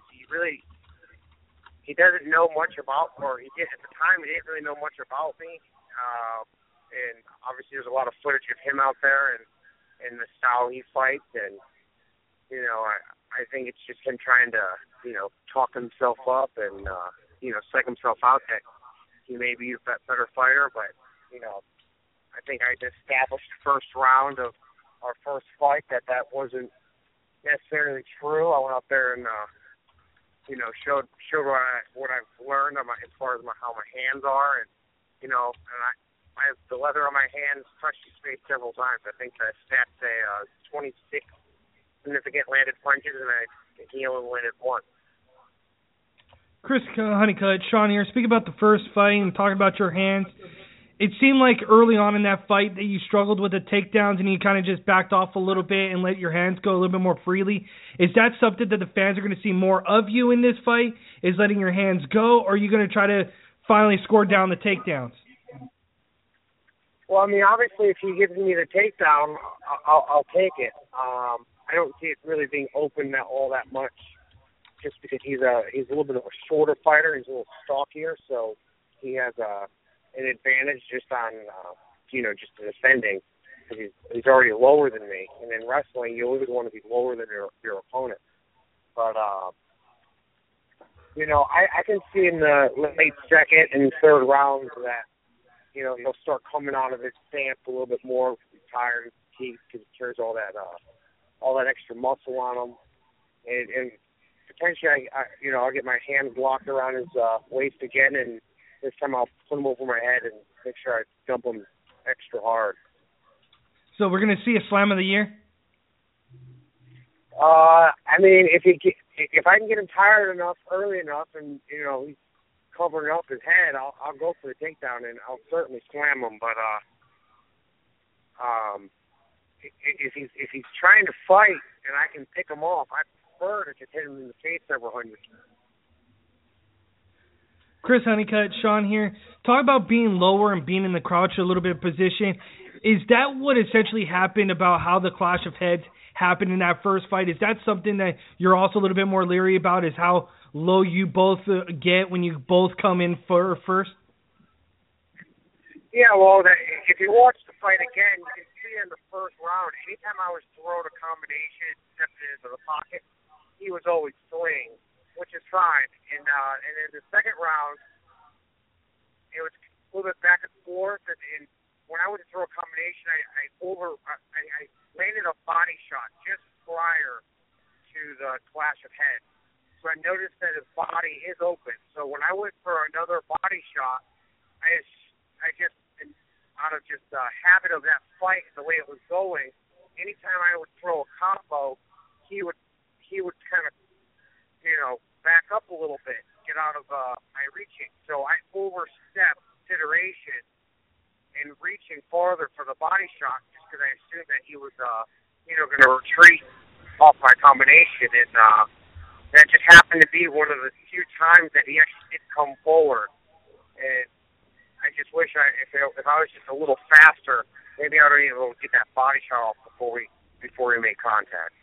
he doesn't know much about, or at the time, he didn't really know much about me. And obviously there's a lot of footage of him out there and the style he fights. And, you know, I think it's just him trying to, you know, talk himself up and, you know, psych himself out that he may be a better fighter. But, you know, I think I established the first round of our first fight that wasn't necessarily true. I went out there and, you know, showed what I've learned as far as how my hands are. And, you know, and the leather on my hands touched his face several times. I think the stats say 26 significant landed punches, and I think he only landed one. Chris Honeycutt, Sean here. Speak about the first fight and talk about your hands. It seemed like early on in that fight that you struggled with the takedowns and you kind of just backed off a little bit and let your hands go a little bit more freely. Is that something that the fans are going to see more of you in this fight, is letting your hands go, or are you going to try to finally score down the takedowns? Well, I mean, obviously, if he gives me the takedown, I'll take it. I don't see it really being open all that much just because he's a little bit of a shorter fighter. He's a little stockier, so he has an advantage just on just the defending, because he's already lower than me. And in wrestling, you always want to be lower than your opponent. But I can see in the late second and third rounds that he'll start coming out of his stance a little bit more. He's tired, because he carries all that extra muscle on him, and potentially I'll get my hands locked around his waist again, and this time I'll put him over my head and make sure I dump him extra hard. So we're gonna see a slam of the year? I mean, if I can get him tired enough early enough, and he's covering up his head, I'll go for the takedown, and I'll certainly slam him. But if he's trying to fight and I can pick him off, I prefer to just hit him in the face several hundred. Chris Honeycutt, Sean here. Talk about being lower and being in the crouch a little bit of position. Is that what essentially happened about how the clash of heads happened in that first fight? Is that something that you're also a little bit more leery about, is how low you both get when you both come in first? Yeah, well, if you watch the fight again, you can see in the first round, anytime I was throwing a combination, stepped into the pocket, he was always fleeing, which is fine. And in the second round, it was a little bit back and forth, and when I would throw a combination, I landed a body shot just prior to the clash of heads. So I noticed that his body is open. So when I went for another body shot, I just out of just habit of that fight, the way it was going, anytime I would throw a combo, he would kind of back up a little bit, get out of my reaching. So I overstepped consideration and reaching farther for the body shot, just because I assumed that he was, going to retreat off my combination, and that just happened to be one of the few times that he actually did come forward. And I just wish if I was just a little faster, maybe I would have been able to get that body shot off before we made contact.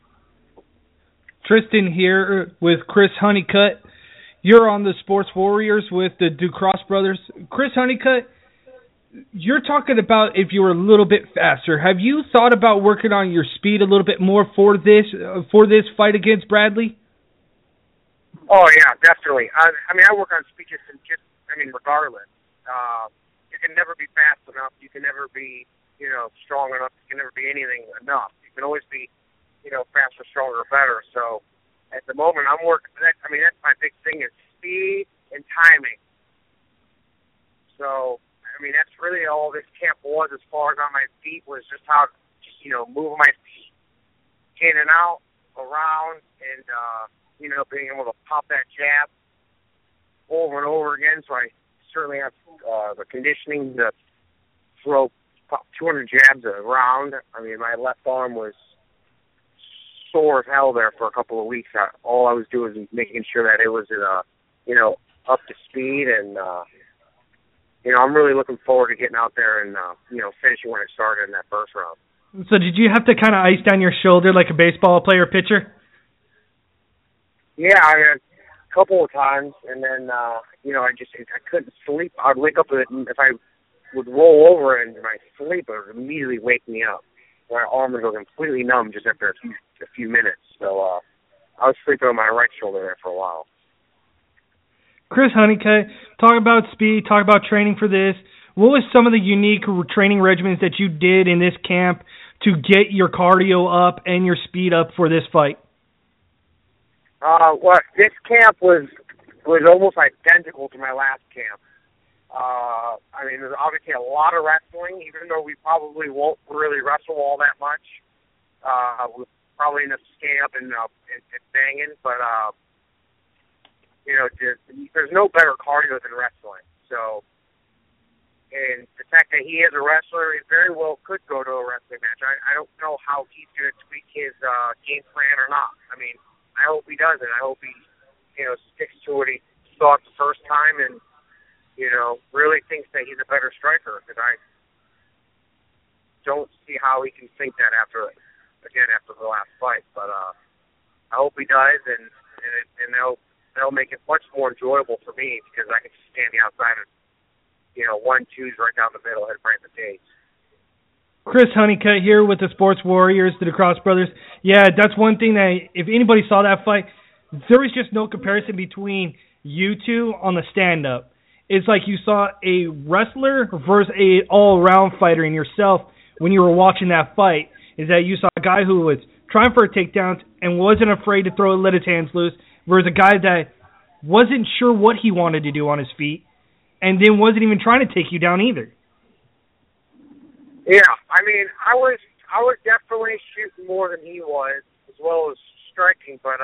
Tristan here with Chris Honeycutt. You're on the Sports Warriors with the Ducross brothers. Chris Honeycutt, you're talking about if you were a little bit faster. Have you thought about working on your speed a little bit more for this fight against Bradley? Oh yeah, definitely. I work on speed regardless. You can never be fast enough. You can never be, strong enough. You can never be anything enough. You can always be, faster, stronger, better. So at the moment, I'm working. That's my big thing is speed and timing. So. That's really all this camp was as far as on my feet, was just how, moving my feet in and out, around, and, being able to pop that jab over and over again. So I certainly have the conditioning to throw 200 jabs a round. My left arm was sore as hell there for a couple of weeks. All I was doing was making sure that it was, up to speed, and, I'm really looking forward to getting out there and, finishing when I started in that first round. So did you have to kind of ice down your shoulder like a baseball player pitcher? Yeah, a couple of times, and then, I couldn't sleep. I'd wake up, and if I would roll over in my sleep, it would immediately wake me up. My arm would go completely numb just after a few minutes. So I was sleeping on my right shoulder there for a while. Chris Honeycutt, talk about speed, talk about training for this. What was some of the unique training regimens that you did in this camp to get your cardio up and your speed up for this fight? Well, this camp was almost identical to my last camp. There's obviously a lot of wrestling, even though we probably won't really wrestle all that much. We'll probably end up staying up and banging, but there's no better cardio than wrestling. So, and the fact that he is a wrestler, he very well could go to a wrestling match. I don't know how he's going to tweak his game plan or not. I hope he doesn't. I hope he, sticks to what he thought the first time, and really thinks that he's a better striker. Because I don't see how he can think that after the last fight. But I hope he does, and and that'll make it much more enjoyable for me because I can just stand the outside and 1-2s right down the middle, hit right in the face. Chris Honeycutt here with the Sports Warriors, the DeCross brothers. Yeah, that's one thing that if anybody saw that fight, there was just no comparison between you two on the stand-up. It's like you saw a wrestler versus a all-around fighter in yourself when you were watching that fight. Is that you saw a guy who was trying for a takedown and wasn't afraid to let his hands loose versus a guy that wasn't sure what he wanted to do on his feet and then wasn't even trying to take you down either. Yeah, I mean, I was definitely shooting more than he was, as well as striking. But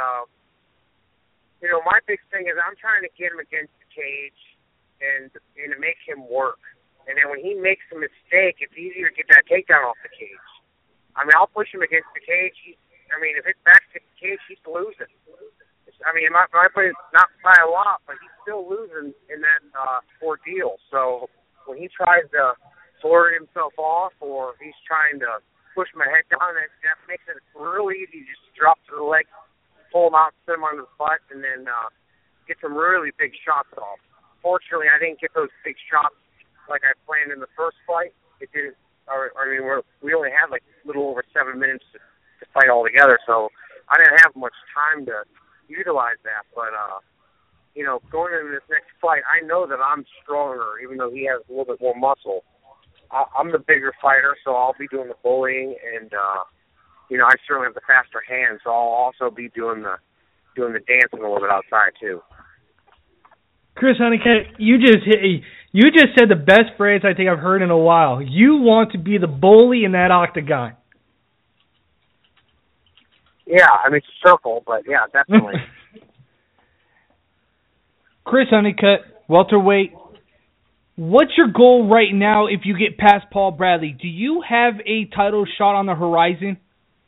my big thing is I'm trying to get him against the cage and to make him work. And then when he makes a mistake, it's easier to get that takedown off the cage. I mean, I'll push him against the cage. If it's back to the cage, he's losing. It might be not by a lot, but he's still losing in that ordeal. So when he tries to flirt himself off or he's trying to push my head down, that makes it really easy to just drop to the leg, pull him out, sit him on the butt, and then get some really big shots off. Fortunately, I didn't get those big shots like I planned in the first fight. It didn't. We only had like a little over 7 minutes to fight all together, so I didn't have much time to utilize that. But going into this next fight, I know that I'm stronger, even though he has a little bit more muscle. I'm the bigger fighter, so I'll be doing the bullying, and I certainly have the faster hands, so I'll also be doing the dancing a little bit outside too. Chris Honeycutt, you just said the best phrase I think I've heard in a while. You want to be the bully in that octagon. Yeah, it's a circle, but yeah, definitely. Chris Honeycutt, welterweight. What's your goal right now if you get past Paul Bradley? Do you have a title shot on the horizon?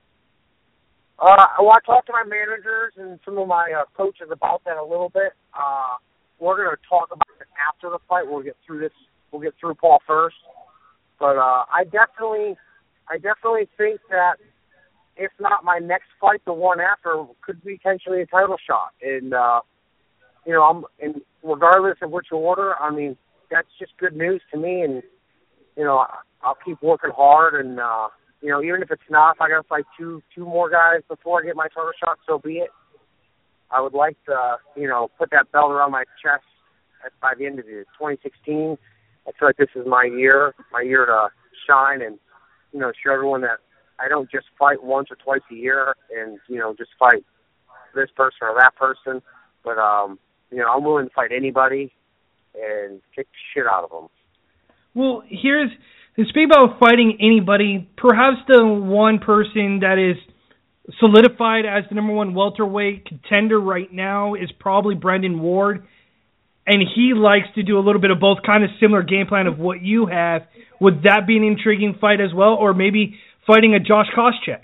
Well, I talked to my managers and some of my coaches about that a little bit. We're going to talk about it after the fight. We'll get through this. We'll get through Paul first. But I definitely think that if not my next fight, the one after could be potentially a title shot. And and regardless of which order, that's just good news to me. And I'll keep working hard. And even if it's not, if I got to fight two more guys before I get my title shot, so be it. I would like to, put that belt around my chest by the end of 2016. I feel like this is my year to shine and, show everyone that I don't just fight once or twice a year and, just fight this person or that person. But, I'm willing to fight anybody and kick the shit out of them. Well, to speak about fighting anybody, perhaps the one person that is solidified as the number one welterweight contender right now is probably Brendan Ward, and he likes to do a little bit of both, kind of similar game plan of what you have. Would that be an intriguing fight as well, or maybe fighting a Josh Koscheck?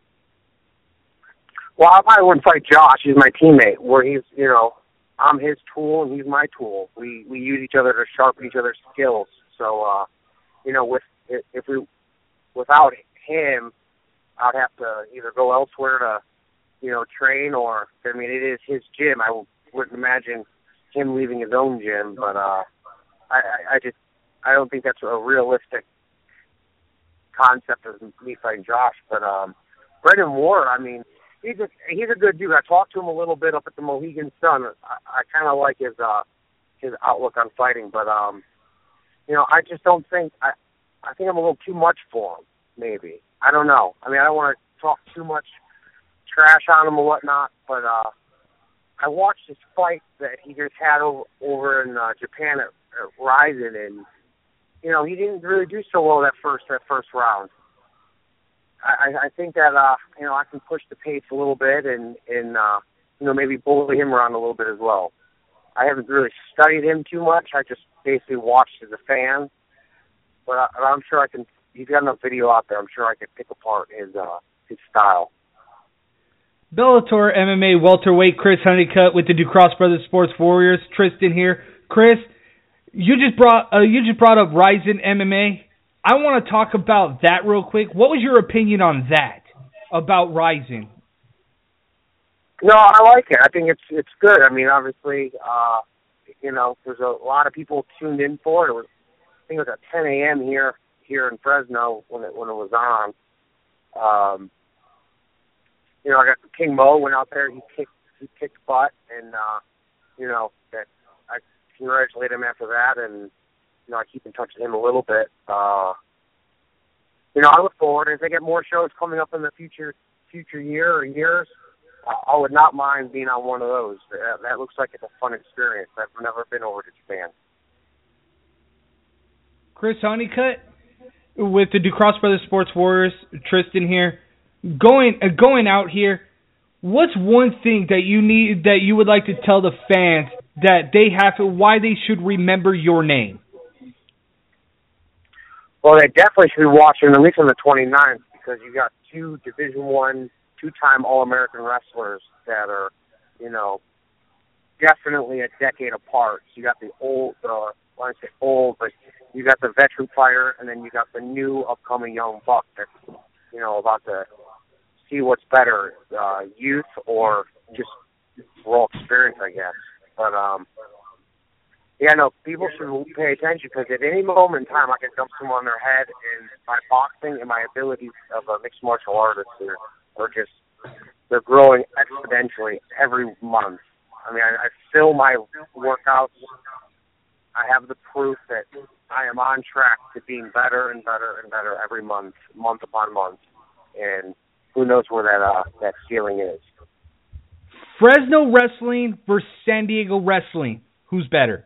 Well, I probably wouldn't fight Josh. He's my teammate, where he's, I'm his tool and he's my tool. We use each other to sharpen each other's skills. So, without him, I'd have to either go elsewhere to, train or, it is his gym. I wouldn't imagine him leaving his own gym, but I don't think that's a realistic concept of me fighting Josh. But Brendan Ward, he's a good dude. I talked to him a little bit up at the Mohegan Sun. I kind of like his outlook on fighting, but I just don't think I think I'm a little too much for him. Maybe. I don't know. I don't want to talk too much trash on him or whatnot, but I watched his fight that he just had over in Japan at Rizin, and he didn't really do so well that first round. I think that I can push the pace a little bit and maybe bully him around a little bit as well. I haven't really studied him too much. I just basically watched as a fan, but I'm sure I can. He's got enough video out there. I'm sure I could pick apart his style. Bellator MMA welterweight Chris Honeycutt with the DeCross Brothers Sports Warriors. Tristan here. Chris, you just brought up Rizin MMA. I want to talk about that real quick. What was your opinion on that, about Rizin? No, I like it. I think it's good. I mean, obviously, there's a lot of people tuned in for it. I think it was at 10 a.m. here in Fresno when it was on. I got King Mo went out there. He kicked butt, and that I congratulate him after that, and I keep in touch with him a little bit. I look forward as they get more shows coming up in the future year or years. I would not mind being on one of those. That looks like it's a fun experience. I've never been over to Japan. Chris Honeycutt with the Ducross Brothers Sports Warriors. Tristan here. Going out here, what's one thing that you would like to tell the fans that they have to, why they should remember your name? Well, they definitely should be watching at least on the 29th because you got two Division I, two-time All-American wrestlers that are, definitely a decade apart. So you got the old, when I say old, but you got the veteran fighter, and then you got the new upcoming young buck that's, about to see what's better, youth or just raw experience, I guess. But, people should pay attention because at any moment in time I can dump someone on their head, and my boxing and my abilities of a mixed martial artist are just, they're growing exponentially every month. I mean, I fill my workouts. I have the proof that I am on track to being better and better and better every month upon month. And who knows where that ceiling is. Fresno Wrestling versus San Diego Wrestling. Who's better?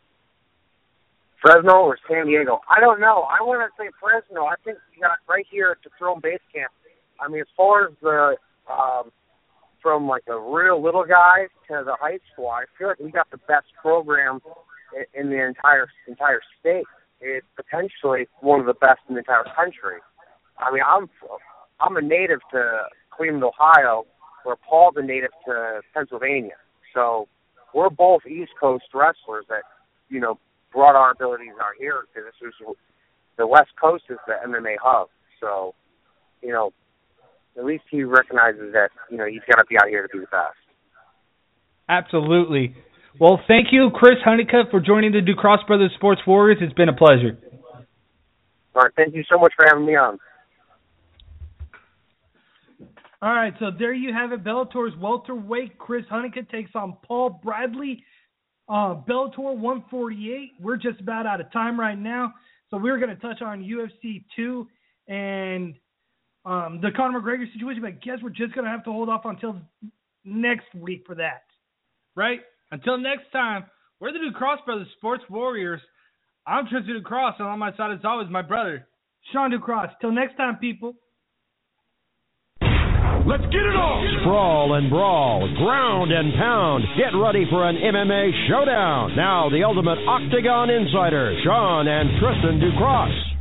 Fresno or San Diego? I don't know. I want to say Fresno. I think we got right here at the Throne Base Camp. I mean, as far as the from like the real little guys to the high school, I feel like we got the best program in the entire state. It's potentially one of the best in the entire country. I mean, I'm a native to Cleveland, Ohio, where Paul's a native to Pennsylvania. So we're both East Coast wrestlers that, brought our abilities out here because this was the West Coast is the MMA hub. So, at least he recognizes that, he's got to be out here to be the best. Absolutely. Well, thank you, Chris Honeycutt, for joining the Ducross Brothers Sports Warriors. It's been a pleasure. All right, thank you so much for having me on. All right, so there you have it. Bellator's welterweight. Chris Honeycutt takes on Paul Bradley. Bellator 148. We're just about out of time right now, so we're going to touch on UFC 2 and the Conor McGregor situation, but I guess we're just going to have to hold off until next week for that. Right? Until next time, we're the Ducross Brothers Sports Warriors. I'm Tristan Ducross, and on my side, as always, my brother, Sean Ducross. Till next time, people. Let's get it on! Sprawl and brawl, ground and pound. Get ready for an MMA showdown. Now, the ultimate Octagon Insider, Sean and Tristan Ducross.